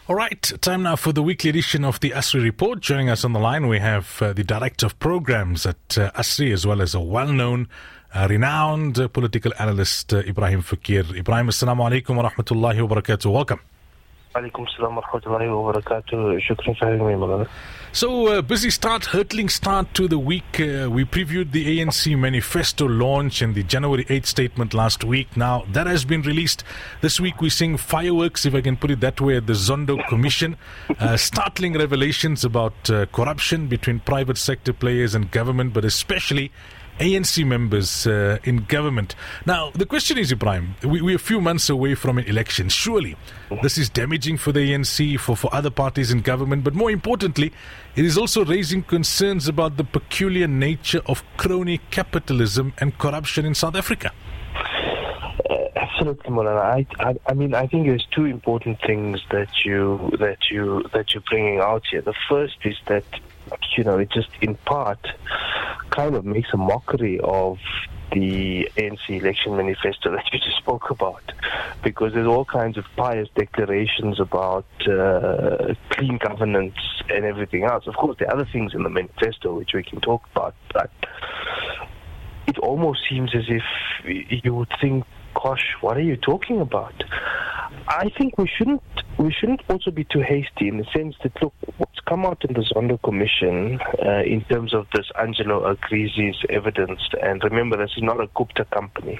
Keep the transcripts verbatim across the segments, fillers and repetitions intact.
All right, time now for the weekly edition of the ASRI Report. Joining us on the line, we have uh, the Director of Programs at uh, ASRI, as well as a well-known, uh, renowned uh, political analyst, uh, Ibrahim Fakir. Ibrahim, assalamu alaikum wa rahmatullahi wa barakatuh. Welcome. Alaikum salam wa rahmatullahi wa barakatuh. Shukran for having me, Malala. So, uh, busy start, hurtling start to the week. Uh, we previewed the A N C manifesto launch and the January eighth statement last week. Now, that has been released. This week we're seeing fireworks, if I can put it that way, at the Zondo Commission. Uh, startling revelations about uh, corruption between private sector players and government, but especially A N C members uh, in government. Now, the question is, Ibrahim, we, we're a few months away from an election. Surely, this is damaging for the A N C, for, for other parties in government, but more importantly, it is also raising concerns about the peculiar nature of crony capitalism and corruption in South Africa. Uh, absolutely, Molana. I, I, I mean, I think there's two important things that you that you that you're bringing out here. The first is that, you know, it just in part kind of makes a mockery of the A N C election manifesto that you just spoke about, because there's all kinds of pious declarations about uh, clean governance and everything else. Of course, there are other things in the manifesto which we can talk about, but it almost seems as if you would think, gosh, what are you talking about? I think we shouldn't we shouldn't also be too hasty in the sense that, look, what's come out in the Zondo Commission uh, in terms of this Angelo Agrizi's evidence, and remember, this is not a Gupta company,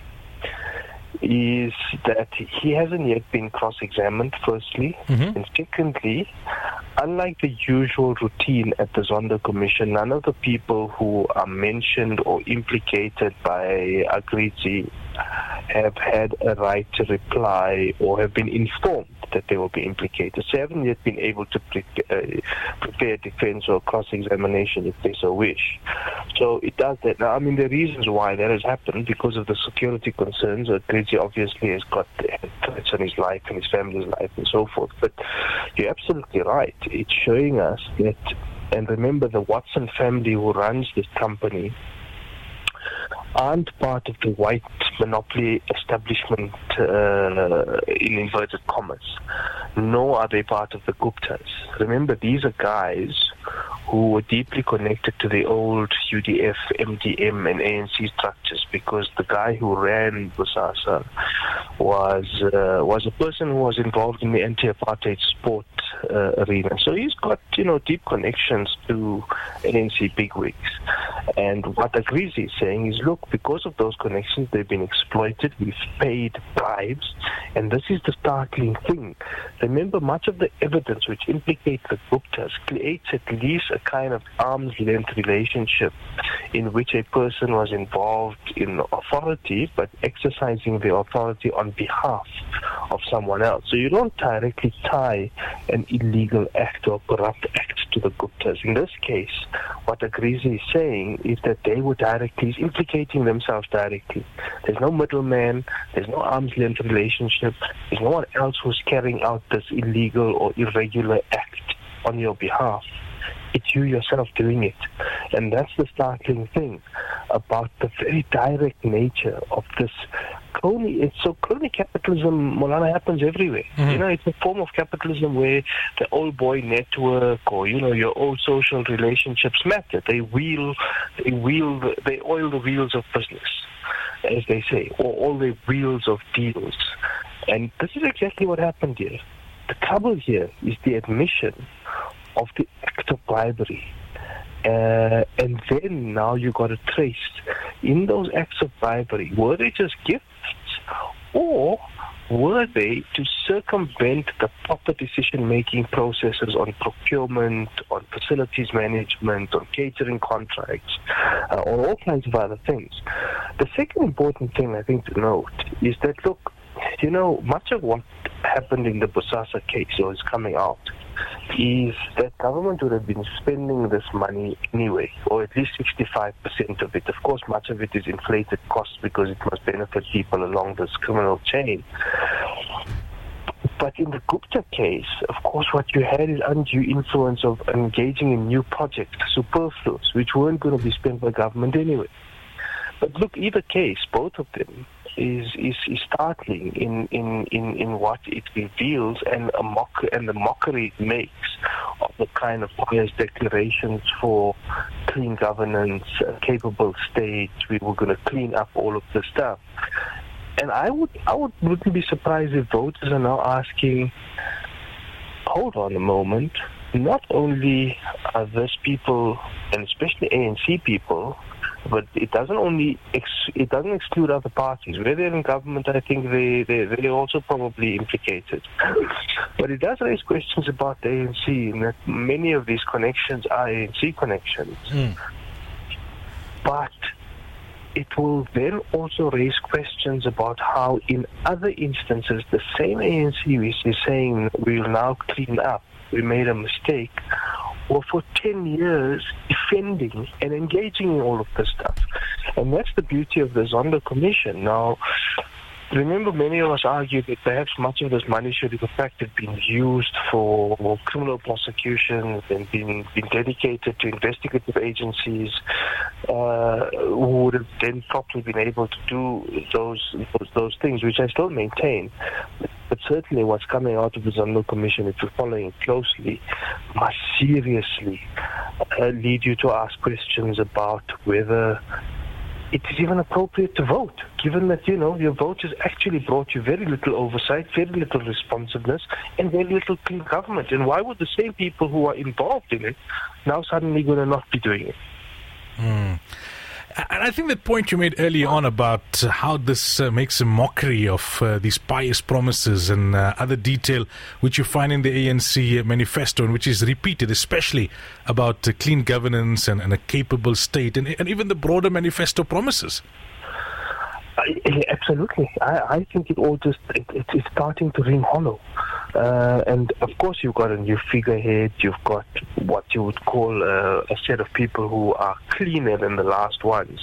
is that he hasn't yet been cross-examined, firstly, mm-hmm. and secondly, unlike the usual routine at the Zondo Commission, none of the people who are mentioned or implicated by Agrizi have had a right to reply or have been informed that they will be implicated. So they haven't yet been able to pre- uh, prepare defense or cross-examination if they so wish. So it does that. Now, I mean, the reasons why that has happened, because of the security concerns. Agrizi obviously has got threats on his life and his family's life and so forth. But you're absolutely right. It's showing us that, and remember, the Watson family who runs this company aren't part of the white monopoly establishment uh, in inverted commas, nor are they part of the Guptas. Remember, these are guys who were deeply connected to the old U D F, M D M and A N C structures, because the guy who ran Bosasa was uh, was a person who was involved in the anti-apartheid sport uh, arena. So he's got, you know, deep connections to A N C bigwigs. And what Agrizi is saying is, look, because of those connections, they've been exploited, we've paid bribes, and this is the startling thing. Remember, much of the evidence which implicates the Guptas creates at least a kind of arm's length relationship in which a person was involved in authority, but exercising the authority on behalf of someone else. So you don't directly tie an illegal act or corrupt act to the Guptas. In this case, what Agrizi is saying is that they were directly implicating themselves directly. There's no middleman, there's no arm's length relationship, there's no one else who's carrying out this illegal or irregular act on your behalf. It's you yourself doing it. And that's the startling thing about the very direct nature of this crony. It's so crony capitalism, Molana, happens everywhere. Mm-hmm. You know, it's a form of capitalism where the old boy network or, you know, your old social relationships matter. They wheel, they wheel, the, they oil the wheels of business, as they say, or all the wheels of deals. And this is exactly what happened here. The trouble here is the admission of the act of bribery. Uh, and then now you got to trace in those acts of bribery, were they just gifts or were they to circumvent the proper decision-making processes on procurement, on facilities management, on catering contracts, uh, on all kinds of other things? The second important thing I think to note is that, look, you know, much of what happened in the Bosasa case, or is coming out, is that government would have been spending this money anyway, or at least sixty-five percent of it. Of course, much of it is inflated costs because it must benefit people along this criminal chain. But in the Gupta case, of course, what you had is undue influence of engaging in new projects, superfluous, which weren't going to be spent by government anyway. But look, either case, both of them is is, is startling in, in, in, in what it reveals and a mock and the mockery it makes of the kind of pious declarations for clean governance, a capable state. We were going to clean up all of this stuff. And I would I would wouldn't be surprised if voters are now asking, hold on a moment. Not only are these people, and especially A N C people, but it doesn't only ex- it doesn't exclude other parties. Where they're in government, I think they they they're also probably implicated. But it does raise questions about the A N C, and that many of these connections are A N C connections. Mm. But it will then also raise questions about how, in other instances, the same A N C which is saying we'll now clean up, we made a mistake, or for ten years defending and engaging in all of this stuff. And that's the beauty of the Zondo Commission. Now, remember, many of us argued that perhaps much of this money should in fact have been used for criminal prosecutions and been, been dedicated to investigative agencies uh, who would have then probably been able to do those, those, those things, which I still maintain. But certainly what's coming out of the Zondo Commission, if you're following it closely, must seriously uh, lead you to ask questions about whether it is even appropriate to vote, given that, you know, your vote has actually brought you very little oversight, very little responsiveness, and very little clean government. And why would the same people who are involved in it now suddenly going to not be doing it? Mm. And I think that point you made earlier on about how this uh, makes a mockery of uh, these pious promises and uh, other detail which you find in the A N C manifesto, and which is repeated, especially about uh, clean governance and, and a capable state, and, and even the broader manifesto promises. I, absolutely. I, I think it all just, it, it, it's starting to ring hollow. Uh, and of course you've got a new figurehead, you've got what you would call a, a set of people who are cleaner than the last ones.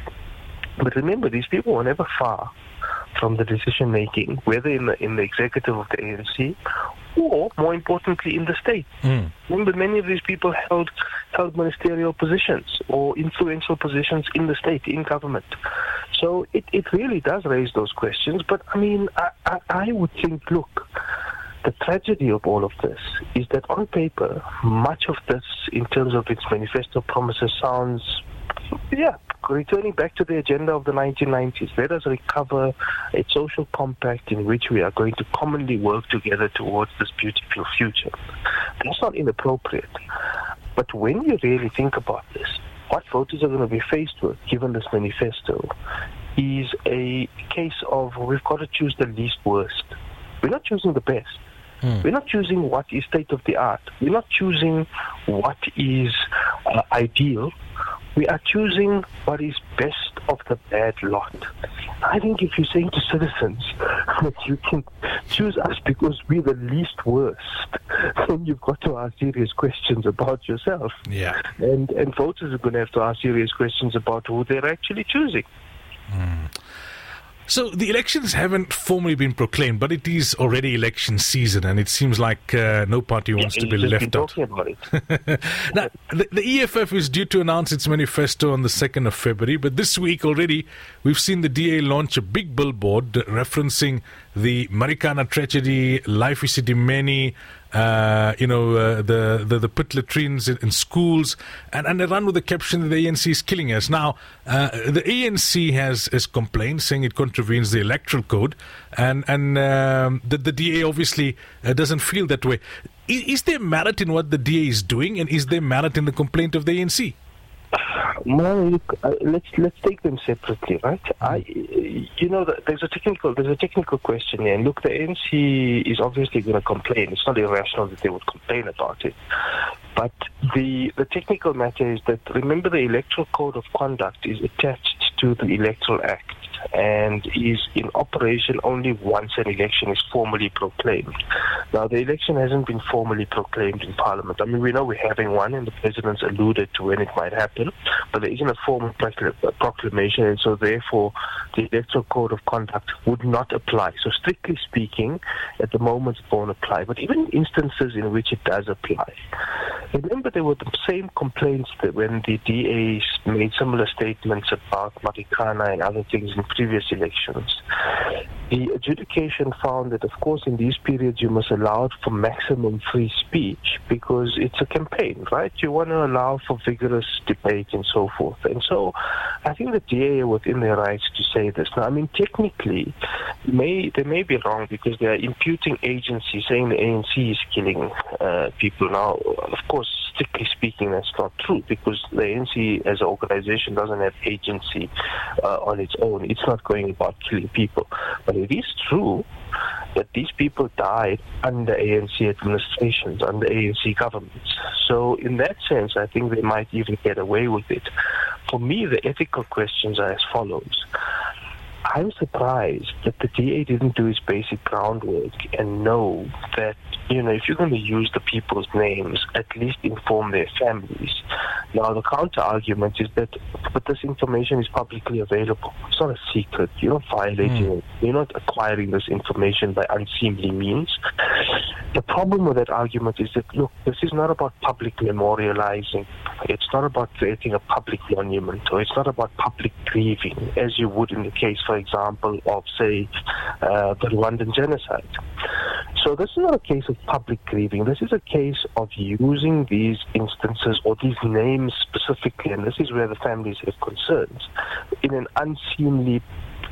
But remember, these people were never far from the decision making, whether in the, in the executive of the A N C or, more importantly, in the state. Mm. Remember, many of these people held held ministerial positions or influential positions in the state, in government. So it, it really does raise those questions. But, I mean, I, I, I would think, look, the tragedy of all of this is that on paper, much of this, in terms of its manifesto promises, sounds, yeah, returning back to the agenda of the nineteen nineties. Let us recover a social compact in which we are going to commonly work together towards this beautiful future. That's not inappropriate. But when you really think about this, what voters are going to be faced with, given this manifesto, is a case of we've got to choose the least worst. We're not choosing the best. Hmm. We're not choosing what is state-of-the-art. We're not choosing what is uh, ideal. We are choosing what is best of the bad lot. I think if you're saying to citizens that you can choose us because we're the least worst, then you've got to ask serious questions about yourself. Yeah. And, and voters are going to have to ask serious questions about who they're actually choosing. Hmm. So the elections haven't formally been proclaimed, but it is already election season, and it seems like uh, no party wants yeah, to be left out. About it. Now, the, the E F F is due to announce its manifesto on the second of February, but this week already we've seen the D A launch a big billboard referencing the Marikana tragedy, Life Isidimeni, uh, you know, uh, the, the, the pit latrines in, in schools, and, and they run with the caption that the A N C is killing us. Now, uh, the A N C has, has complained, saying it contravenes the electoral code, and, and um, the, the D A obviously uh, doesn't feel that way. Is, is there merit in what the D A is doing, and is there merit in the complaint of the A N C? Well, look, uh, let's let's take them separately, right? I, you know, there's a technical there's a technical question here, and look, the A N C is obviously going to complain. It's not irrational that they would complain about it, but the the technical matter is that, remember, the Electoral Code of Conduct is attached to the Electoral Act and is in operation only once an election is formally proclaimed. Now, the election hasn't been formally proclaimed in Parliament. I mean, we know we're having one, and the President's alluded to when it might happen, but there isn't a formal proclamation, and so therefore the Electoral Code of Conduct would not apply. So strictly speaking, at the moment it won't apply, but even in instances in which it does apply. Remember, there were the same complaints that when the D As made similar statements about Marikana and other things in previous elections. The adjudication found that, of course, in these periods you must allow for maximum free speech because it's a campaign, right? You want to allow for vigorous debate and so forth. And so I think the D A are within their rights to say this. Now, I mean, technically, may they may be wrong because they are imputing agency, saying the A N C is killing uh, people. Now, of course, strictly speaking, that's not true because the A N C as an organization doesn't have agency uh, on its own. It's not going about killing people. But it is true that these people died under A N C administrations, under A N C governments. So in that sense, I think they might even get away with it. For me, the ethical questions are as follows. I'm surprised that the D A didn't do its basic groundwork and know that, you know, if you're going to use the people's names, at least inform their families. Now, the counter-argument is that, but this information is publicly available. It's not a secret. You're not violating mm. it. You're not acquiring this information by unseemly means. The problem with that argument is that, look, this is not about public memorializing. It's not about creating a public monument, or it's not about public grieving, as you would in the case, for example, of, say, uh, the Rwandan genocide. So this is not a case of public grieving. This is a case of using these instances or these names specifically, and this is where the families have concerns, in an unseemly,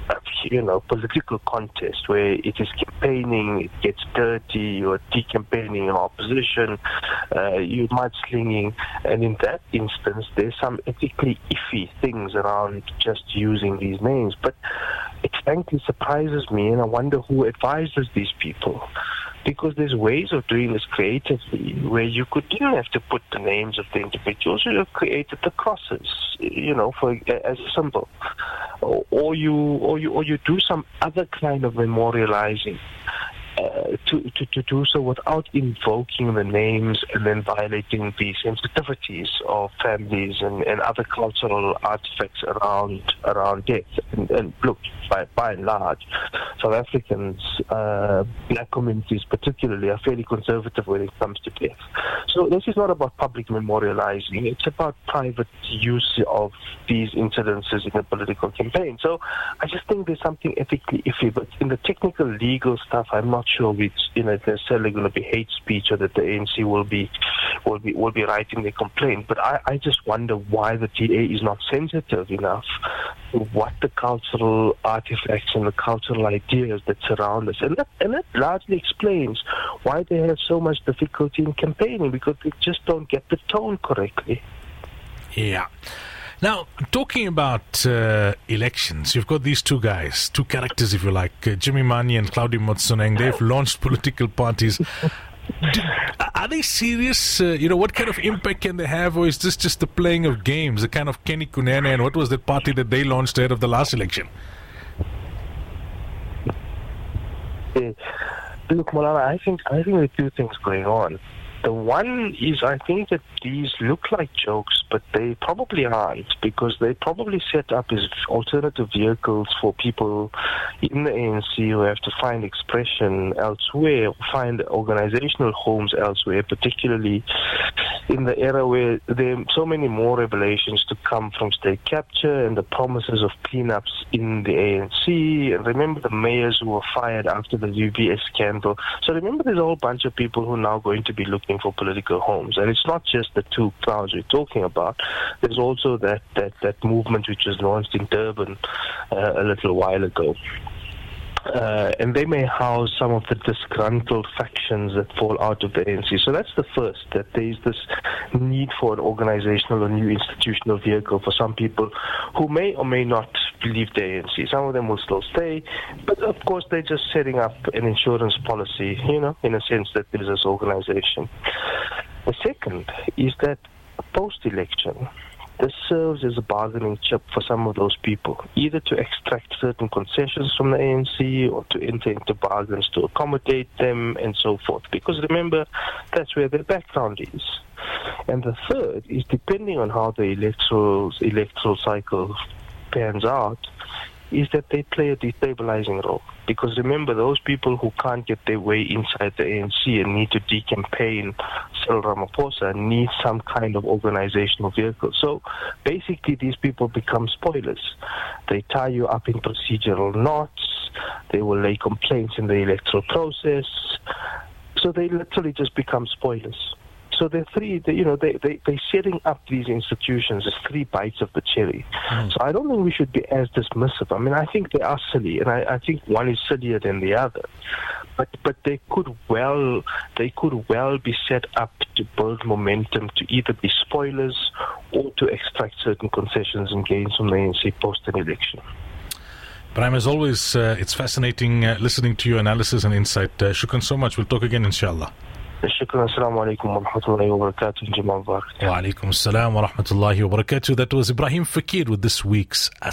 you know, political contest where it is campaigning, it gets dirty, you're decampaigning your opposition, uh, you're mudslinging, and in that instance, there's some ethically iffy things around just using these names. But it frankly surprises me, and I wonder who advises these people. Because there's ways of doing this creatively where you could, you don't have to put the names of the individuals. You have created the crosses, you know, for as a symbol, or, or you, or you, or you do some other kind of memorializing. Uh, to, to, to do so without invoking the names and then violating the sensitivities of families and, and other cultural artifacts around around death. And, and look, by, by and large, South Africans, uh, black communities particularly, are fairly conservative when it comes to death. So this is not about public memorializing. It's about private use of these incidences in a political campaign. So I just think there's something ethically iffy. But in the technical legal stuff, I'm not sure it's, you know, necessarily going to be hate speech or that the A N C will be will be will be writing their complaint. But I, I just wonder why the D A is not sensitive enough to what the cultural artifacts and the cultural ideas that surround us, and that and that largely explains why they have so much difficulty in campaigning, because they just don't get the tone correctly. Yeah. Now, talking about uh, elections, you've got these two guys, two characters, if you like, uh, Jimmy Manyi and Claudie Motsoeneng. They've launched political parties. Do, are they serious? Uh, you know, what kind of impact can they have, or is this just the playing of games, the kind of Kenny Kunene, and what was that party that they launched ahead of the last election? Uh, look, Malala, I think I think there are two things going on. The one is, I think that these look like jokes, but they probably aren't, because they probably set up as alternative vehicles for people in the A N C who have to find expression elsewhere, or find organizational homes elsewhere, particularly in the era where there are so many more revelations to come from state capture and the promises of cleanups in the A N C. And remember the mayors who were fired after the U B S scandal. So remember, there's a whole bunch of people who are now going to be looking for political homes. And it's not just the two crowds we're talking about. There's also that, that, that movement which was launched in Durban uh, a little while ago. Uh, and they may house some of the disgruntled factions that fall out of the A N C. So that's the first, that there's this need for an organizational or new institutional vehicle for some people who may or may not leave the A N C. Some of them will still stay, but of course they're just setting up an insurance policy, you know, in a sense that there's this organization. The second is that post-election, this serves as a bargaining chip for some of those people, either to extract certain concessions from the A N C or to enter into bargains to accommodate them and so forth. Because remember, that's where their background is. And the third is, depending on how the electoral, electoral cycle pans out, is that they play a destabilizing role. Because remember, those people who can't get their way inside the A N C and need to decampaign Cyril Ramaphosa need some kind of organizational vehicle. So basically, these people become spoilers. They tie you up in procedural knots. They will lay complaints in the electoral process. So they literally just become spoilers. So they're three, they, you know, they, they, they're setting up these institutions as three bites of the cherry. Mm. So I don't think we should be as dismissive. I mean, I think they are silly, and I, I think one is sillier than the other. But but they could well they could well be set up to build momentum to either be spoilers or to extract certain concessions and gains from the A N C post an election. Prime, as always, uh, it's fascinating uh, listening to your analysis and insight. Uh, shukran so much. We'll talk again, inshallah. Shukran. Assalamu alaikum wa rahmatullahi wa barakatuh. Wa alaikum assalam wa rahmatullahi wa barakatuh. That was Ibrahim Fakir with this week's